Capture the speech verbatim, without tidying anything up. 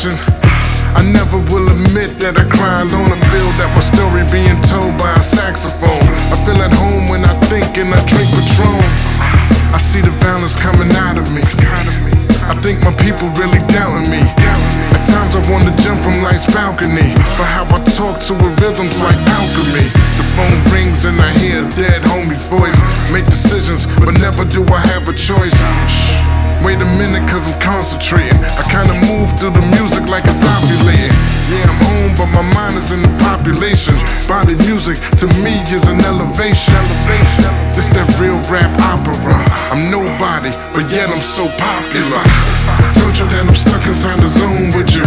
frustration. I never will admit that I cry alone. I feel that my story being told by a saxophone. I feel at home when I think and I drink Patron. I see the violence coming out of me. I think my people really doubting me. At times I wanna jump from life's balcony, but how I talk to a rhythm's like alchemy. The phone rings and I hear a dead homie's voice. Make decisions, but never do I have a choice. Shh, wait a minute, cause I'm concentrating. I kinda move through the music like it's ovulating. Yeah, I'm home, but my mind is in the population. Body music to me is an elevation. This that real rap opera. I'm nobody, but yet I'm so popular. If I told you that I'm stuck inside the zone with you,